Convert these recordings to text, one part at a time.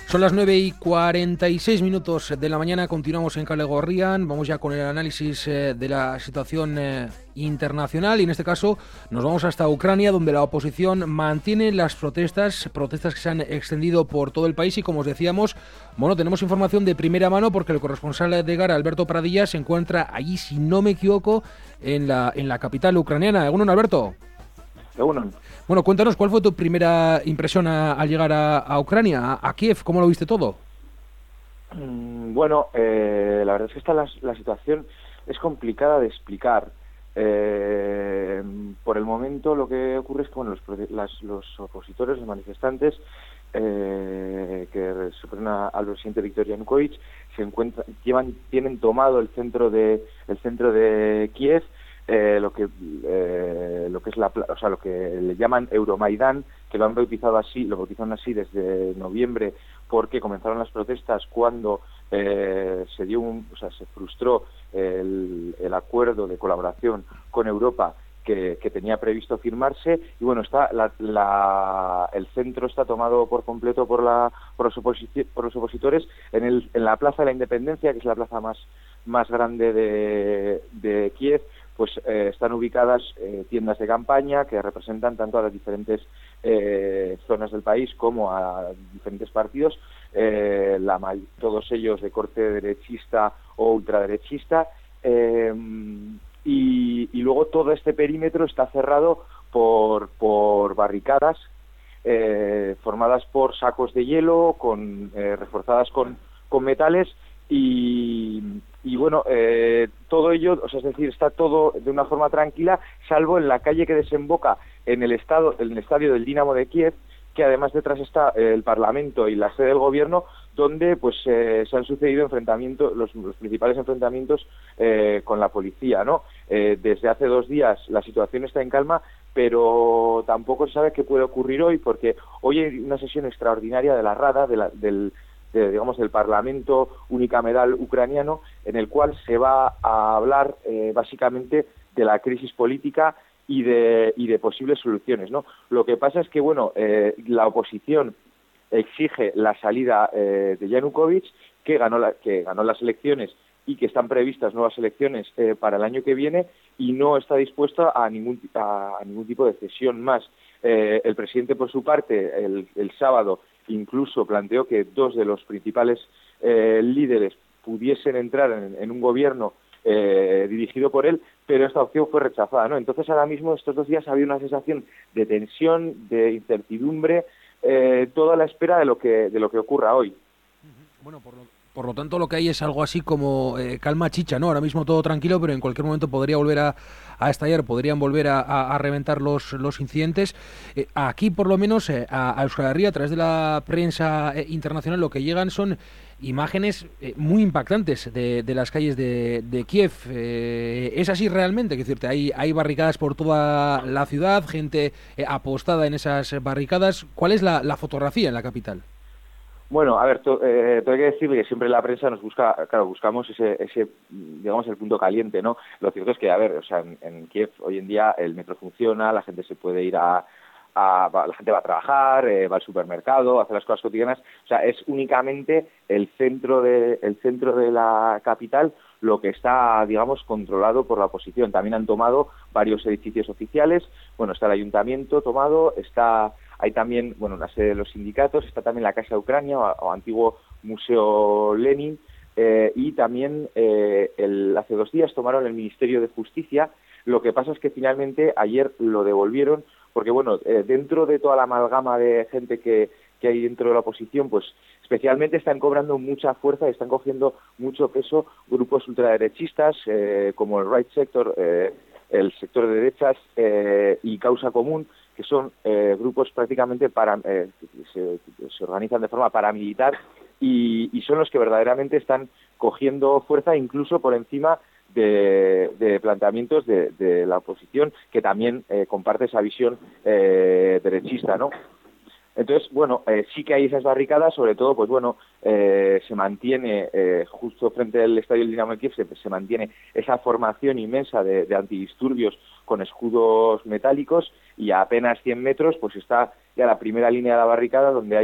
Son las 9:46 de la mañana, continuamos en Kale Gorrian, vamos ya con el análisis de la situación internacional y en este caso nos vamos hasta Ucrania, donde la oposición mantiene las protestas que se han extendido por todo el país y como os decíamos, bueno, tenemos información de primera mano porque el corresponsal de Gara, Alberto Pradilla, se encuentra allí, si no me equivoco, en la capital ucraniana. ¿Egunon, Alberto? Egunon. Bueno, cuéntanos, ¿cuál fue tu primera impresión al llegar a Ucrania, a Kiev? ¿Cómo lo viste todo? Bueno, la verdad es que la situación es complicada de explicar. Por el momento lo que ocurre es que los opositores, los manifestantes que superan al presidente Viktor Yanukovych tienen tomado el centro de Kiev. Lo que es lo que le llaman Euromaidán, que lo bautizaron así desde noviembre porque comenzaron las protestas cuando se frustró el acuerdo de colaboración con Europa que tenía previsto firmarse y bueno, el centro está tomado por completo por los opositores en la Plaza de la Independencia, que es la plaza más grande de Kiev. Pues están ubicadas tiendas de campaña que representan tanto a las diferentes zonas del país como a diferentes partidos, todos ellos de corte derechista o ultraderechista, y luego todo este perímetro está cerrado por barricadas formadas por sacos de hielo, reforzadas con metales. Y bueno, todo ello, es decir, está todo de una forma tranquila, salvo en la calle que desemboca en el estadio del Dinamo de Kiev, que además detrás está el Parlamento y la sede del gobierno, donde pues se han sucedido enfrentamientos, los principales enfrentamientos con la policía, ¿no? Desde hace 2 días la situación está en calma, pero tampoco se sabe qué puede ocurrir hoy, porque hoy hay una sesión extraordinaria de la Rada, del Parlamento unicameral ucraniano, en el cual se va a hablar básicamente de la crisis política y de posibles soluciones, ¿no? Lo que pasa es que la oposición exige la salida de Yanukovych, que ganó las elecciones y que están previstas nuevas elecciones para el año que viene, y no está dispuesta a ningún tipo de cesión más. El presidente, por su parte, el sábado incluso planteó que 2 de los principales líderes pudiesen entrar en un gobierno dirigido por él, pero esta opción fue rechazada, ¿no? Entonces ahora mismo estos 2 días ha habido una sensación de tensión, de incertidumbre, toda a la espera de lo que ocurra hoy. Bueno, por lo tanto, lo que hay es algo así como calma chicha, ¿no? Ahora mismo todo tranquilo, pero en cualquier momento podría volver a estallar, podrían volver a reventar los incidentes. Aquí, por lo menos, a Euskal Herria, a través de la prensa internacional, lo que llegan son imágenes muy impactantes de las calles de Kiev. ¿Es así realmente? Es decir, hay barricadas por toda la ciudad, gente apostada en esas barricadas. ¿Cuál es la fotografía en la capital? Bueno, a ver, tengo que decir que siempre la prensa buscamos ese, digamos, el punto caliente, ¿no? Lo cierto es que, a ver, o sea, en Kiev hoy en día el metro funciona, la gente se puede ir la gente va a trabajar, va al supermercado, hace las cosas cotidianas, o sea, es únicamente el centro de la capital lo que está, digamos, controlado por la oposición. También han tomado varios edificios oficiales, bueno, está el ayuntamiento tomado, hay también, la sede de los sindicatos, está también la Casa de Ucrania o antiguo Museo Lenin, y también hace 2 días tomaron el Ministerio de Justicia. Lo que pasa es que finalmente ayer lo devolvieron porque, dentro de toda la amalgama de gente que hay dentro de la oposición, pues especialmente están cobrando mucha fuerza y están cogiendo mucho peso grupos ultraderechistas como el Right Sector, el sector de derechas y Causa Común, que son grupos prácticamente se organizan de forma paramilitar y son los que verdaderamente están cogiendo fuerza incluso por encima de planteamientos de la oposición, que también comparte esa visión derechista, ¿no? Entonces, sí que hay esas barricadas, sobre todo, se mantiene justo frente al estadio del Dinamo de Kiev, se mantiene esa formación inmensa de antidisturbios con escudos metálicos, y a apenas 100 metros pues está ya la primera línea de la barricada, donde hay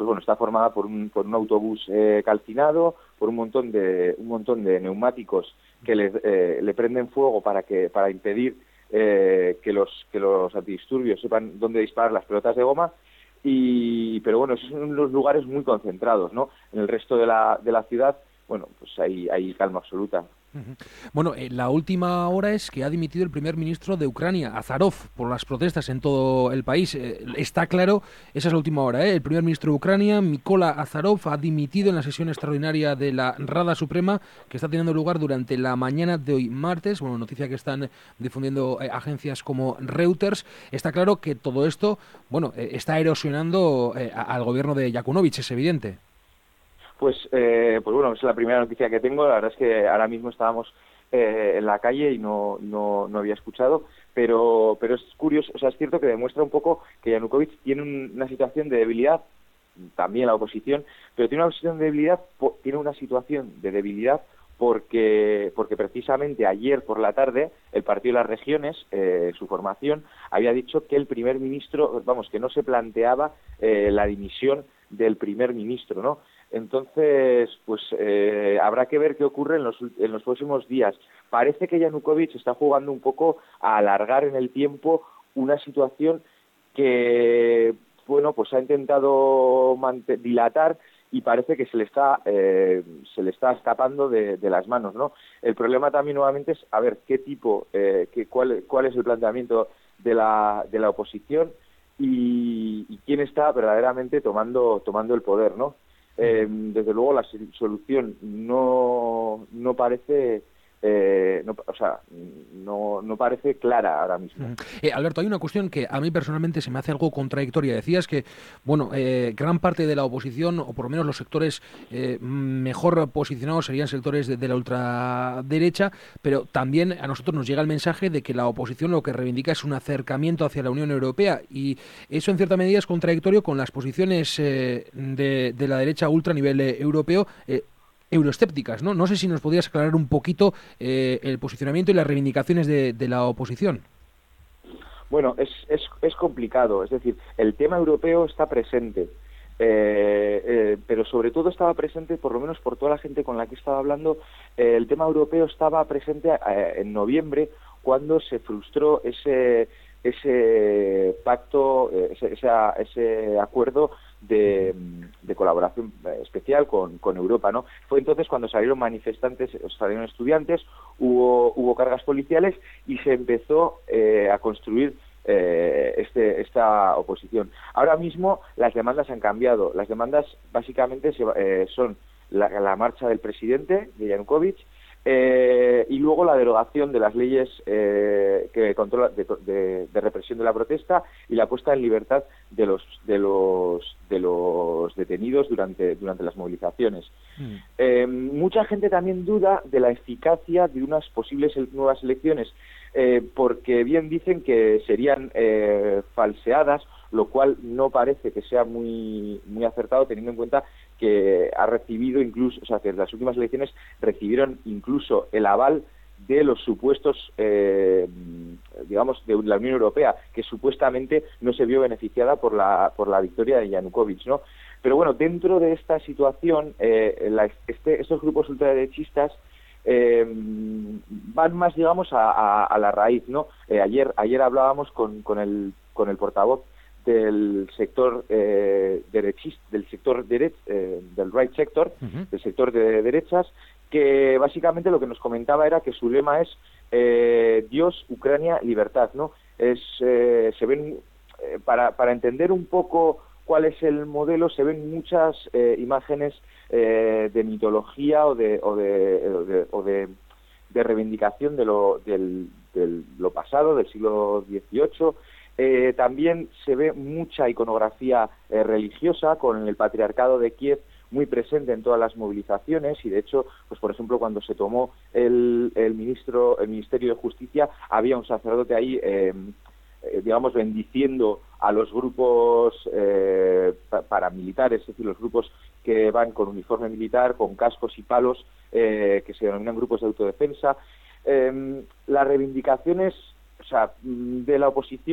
pues bueno, está formada por un autobús calcinado, por un montón de neumáticos que le prenden fuego para impedir que los antidisturbios sepan dónde disparar las pelotas de goma. Pero bueno, esos son los lugares muy concentrados, ¿no? En el resto de la ciudad, bueno, pues hay calma absoluta. Bueno, la última hora es que ha dimitido el primer ministro de Ucrania, Azarov, por las protestas en todo el país. Está claro, esa es la última hora, el primer ministro de Ucrania, Mykola Azarov, ha dimitido en la sesión extraordinaria de la Rada Suprema, que está teniendo lugar durante la mañana de hoy martes. Bueno, noticia que están difundiendo agencias como Reuters. Está claro que todo esto, bueno, está erosionando al gobierno de Yanukovych, es evidente. Pues bueno, es la primera noticia que tengo. La verdad es que ahora mismo estábamos en la calle y no había escuchado, pero es curioso, o sea, es cierto que demuestra un poco que Yanukovych tiene una situación de debilidad, también la oposición, pero tiene una situación de debilidad porque precisamente ayer por la tarde el Partido de las Regiones, su formación, había dicho que el primer ministro, que no se planteaba la dimisión del primer ministro, ¿no? Entonces, pues habrá que ver qué ocurre en los próximos días. Parece que Yanukovych está jugando un poco a alargar en el tiempo una situación que, bueno, pues ha intentado dilatar y parece que se le está escapando de las manos, ¿no? El problema también nuevamente es a ver qué tipo, cuál es el planteamiento de la oposición y quién está verdaderamente tomando el poder, ¿no? Desde luego la solución no parece no parece clara ahora mismo. Alberto, hay una cuestión que a mí personalmente se me hace algo contradictoria. Decías que, bueno, gran parte de la oposición, o por lo menos los sectores mejor posicionados serían sectores de la ultraderecha, pero también a nosotros nos llega el mensaje de que la oposición lo que reivindica es un acercamiento hacia la Unión Europea, y eso en cierta medida es contradictorio con las posiciones de la derecha ultra a nivel europeo, euroescépticas, ¿no? No sé si nos podrías aclarar un poquito el posicionamiento y las reivindicaciones de la oposición. Bueno, es complicado, es decir, el tema europeo está presente, pero sobre todo estaba presente, por lo menos por toda la gente con la que estaba hablando, el tema europeo estaba presente en noviembre, cuando se frustró ese pacto, ese acuerdo de colaboración especial con Europa, ¿no? Fue entonces cuando salieron manifestantes, salieron estudiantes, hubo cargas policiales y se empezó a construir esta oposición. Ahora mismo las demandas han cambiado. Las demandas básicamente son la marcha del presidente, de Yanukovych, y luego la derogación de las leyes que controlan de represión de la protesta y la puesta en libertad de los detenidos durante las movilizaciones. Mucha gente también duda de la eficacia de unas posibles nuevas elecciones, porque bien dicen que serían falseadas, lo cual no parece que sea muy acertado, teniendo en cuenta que ha recibido incluso, o sea, que las últimas elecciones recibieron incluso el aval de los supuestos, digamos, de la Unión Europea, que supuestamente no se vio beneficiada por la victoria de Yanukovych, ¿no? Pero bueno, dentro de esta situación, estos grupos ultraderechistas van más, digamos, a la raíz, ¿no? Ayer hablábamos con el portavoz del sector derechista, del right sector, del sector de derechas, que básicamente lo que nos comentaba era que su lema es Dios, Ucrania, libertad, ¿no? Se ven para entender un poco cuál es el modelo, se ven muchas imágenes de mitología o de reivindicación de lo pasado, del siglo XVIII. También se ve mucha iconografía religiosa, con el patriarcado de Kiev muy presente en todas las movilizaciones, y de hecho, pues por ejemplo, cuando se tomó el Ministerio de Justicia, había un sacerdote ahí, digamos, bendiciendo a los grupos paramilitares, es decir, los grupos que van con uniforme militar, con cascos y palos, que se denominan grupos de autodefensa. Las reivindicaciones, o sea, de la oposición,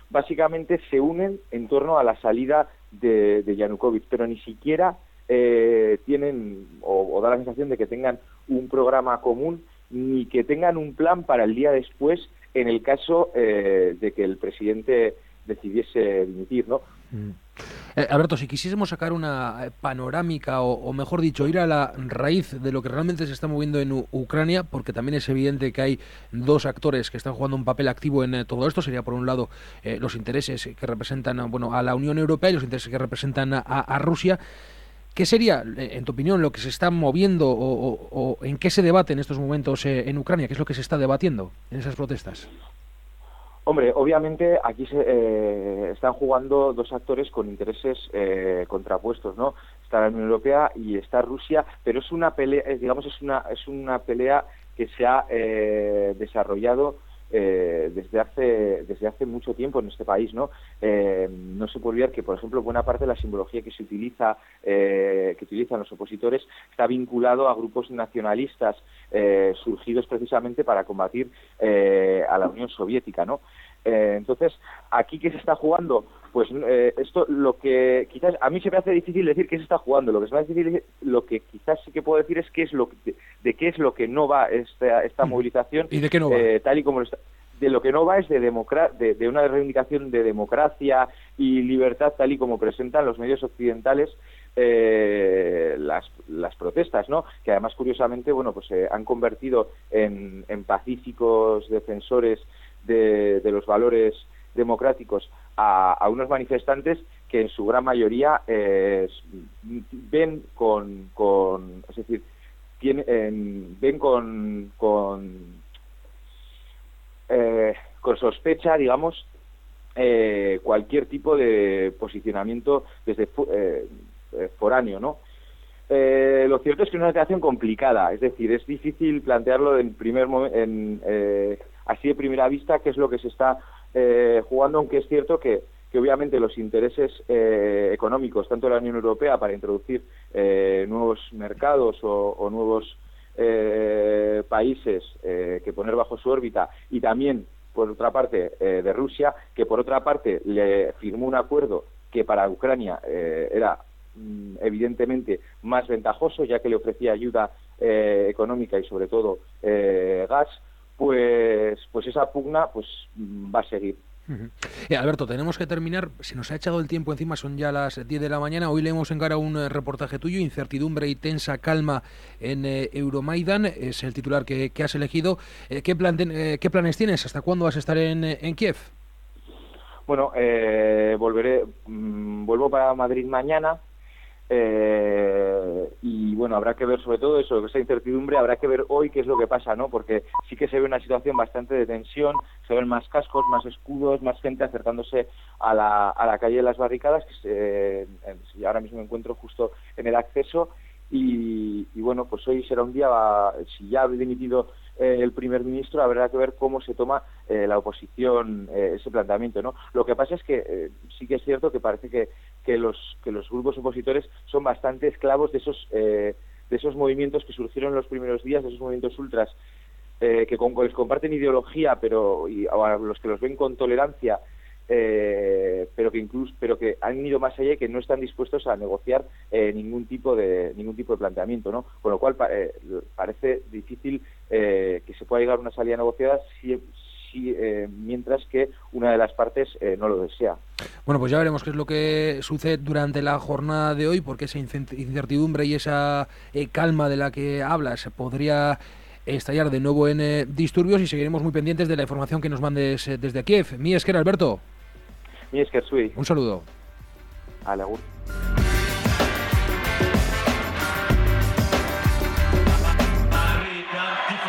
básicamente se unen en torno a la salida de Yanukovych, pero ni siquiera tienen o da la sensación de que tengan un programa común ni que tengan un plan para el día después en el caso de que el presidente decidiese dimitir, ¿no? Alberto, si quisiésemos sacar una panorámica o mejor dicho, ir a la raíz de lo que realmente se está moviendo en Ucrania, porque también es evidente que hay dos actores que están jugando un papel activo en todo esto, sería por un lado los intereses que representan a la Unión Europea y los intereses que representan a Rusia. ¿Qué sería, en tu opinión, lo que se está moviendo o en qué se debate en estos momentos en Ucrania? ¿Qué es lo que se está debatiendo en esas protestas? Hombre, obviamente aquí se están jugando dos actores con intereses contrapuestos, ¿no? Está la Unión Europea y está Rusia, pero es una pelea, es una pelea que se ha desarrollado desde hace mucho tiempo en este país, ¿no? No se puede olvidar que, por ejemplo, buena parte de la simbología que utilizan los opositores está vinculado a grupos nacionalistas surgidos precisamente para combatir a la Unión Soviética, ¿no? Entonces, ¿aquí qué se está jugando? Pues esto, lo que quizás a mí se me hace difícil decir qué se está jugando. Lo que se me hace difícil, lo que quizás sí que puedo decir es qué es lo que no va esta movilización. ¿Y de qué no va? Tal y como lo está. De lo que no va es de una reivindicación de democracia y libertad, tal y como presentan los medios occidentales las protestas, ¿no? Que además, curiosamente, pues se han convertido en pacíficos defensores de los valores democráticos a unos manifestantes que en su gran mayoría ven con sospecha, digamos, cualquier tipo de posicionamiento desde foráneo, ¿no? Lo cierto es que es una situación complicada, es decir, es difícil plantearlo así de primera vista qué es lo que se está jugando, aunque es cierto que obviamente los intereses económicos, tanto de la Unión Europea para introducir nuevos mercados o nuevos países que poner bajo su órbita, y también, por otra parte, de Rusia, que por otra parte le firmó un acuerdo que para Ucrania era evidentemente más ventajoso, ya que le ofrecía ayuda económica y sobre todo gas, pues esa pugna va a seguir. Alberto, tenemos que terminar, se nos ha echado el tiempo encima, son ya las 10 de la mañana. Hoy leemos en Gara un reportaje tuyo, Incertidumbre y tensa calma en Euromaidan, es el titular que has elegido. ¿Qué planes tienes? ¿Hasta cuándo vas a estar en Kiev? Bueno, vuelvo para Madrid mañana. Y bueno, habrá que ver sobre todo eso, esa incertidumbre, habrá que ver hoy qué es lo que pasa, ¿no? Porque sí que se ve una situación bastante de tensión, se ven más cascos, más escudos, más gente acercándose a la calle de las barricadas, que ahora mismo me encuentro justo en el acceso, y bueno, pues hoy será un día, si ya ha dimitido el primer ministro, habrá que ver cómo se toma la oposición ese planteamiento, ¿no? Lo que pasa es que sí que es cierto que parece que los grupos opositores son bastante esclavos de esos movimientos que surgieron en los primeros días, de esos movimientos ultras que comparten ideología, pero a los que los ven con tolerancia, pero que han ido más allá y que no están dispuestos a negociar ningún tipo de planteamiento, ¿no? Con lo cual parece difícil que se pueda llegar a una salida negociada mientras que una de las partes no lo desea. Bueno, pues ya veremos qué es lo que sucede durante la jornada de hoy, porque esa incertidumbre y esa calma de la que hablas podría estallar de nuevo en disturbios, y seguiremos muy pendientes de la información que nos mandes desde Kiev. Mi esker, Alberto. Mi esker, Sui. Un saludo. Alegur.